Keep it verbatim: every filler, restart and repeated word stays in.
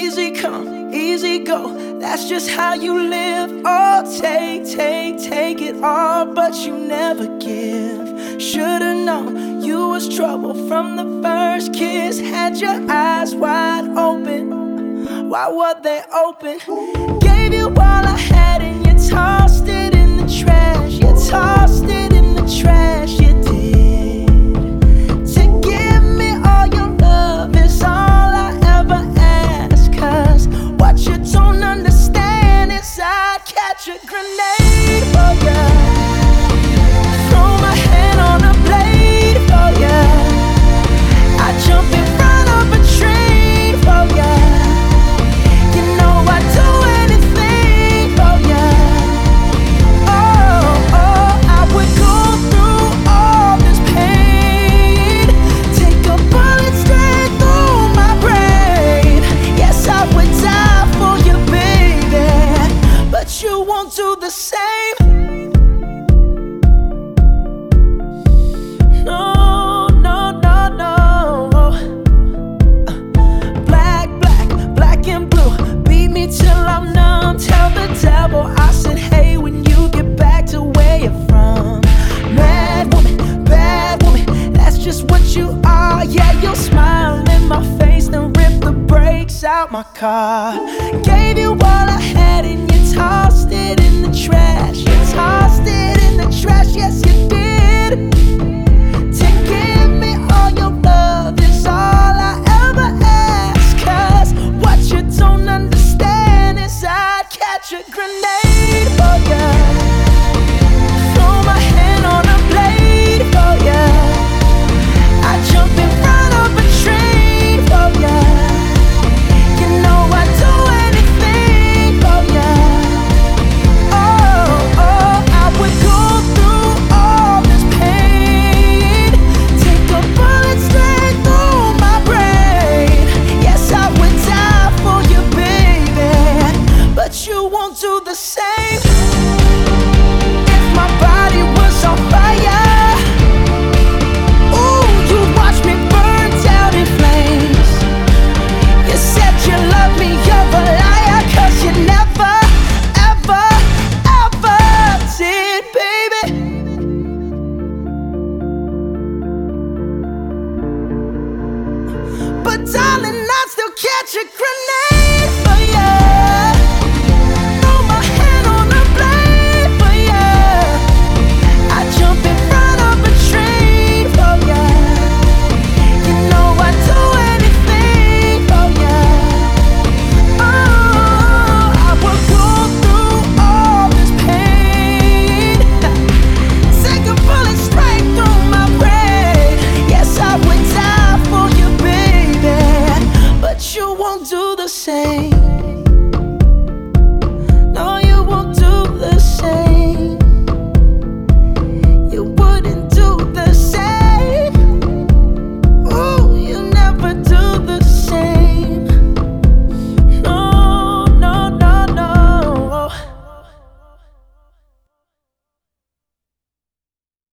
Easy come, easy go, that's just how you live. Oh, take, take, take it all, but you never give. Should've known you was trouble from the first kiss. Had your eyes wide open, why were they open? Gave you all I had and you tossed it in the trash. You tossed it in the trash, you did. To give me all your love is all I ever ask. Cause what you don't understand is I'd catch a grenade for ya, throw my hand on a blade for ya, I'd jump in front of a train for ya. You know I'd do anything for ya. Oh, oh, I would go through all this pain, take a bullet straight through my brain. Yes, I would die for you, baby, but you won't do the same. No, no, no, no. Black, black, black and blue, beat me till I'm numb. Tell the devil I said hey when you get back to where you're from. Mad woman, bad woman, that's just what you are. Yeah, you'll smile in my face, then rip the brakes out my car. Gave you all I had and you tossed it in the trash. You tossed it in the trash, yes you did. To give me all your love is all I ever ask. Cause what you don't understand is I'd catch a grenade for ya, throw my hand on a blade for ya, I'd jump in front of a train for ya. You know I'd do anything for ya. Oh, oh, I would go through all this pain, take a bullet straight through my brain. Yes, I would die for you, baby, but you won't do the same. If my body was on fire, ooh, you'd watch me burn down in flames. You said you love me, you're a liar, cause you never, ever, ever did, baby. But darling, I'd still catch a grenade.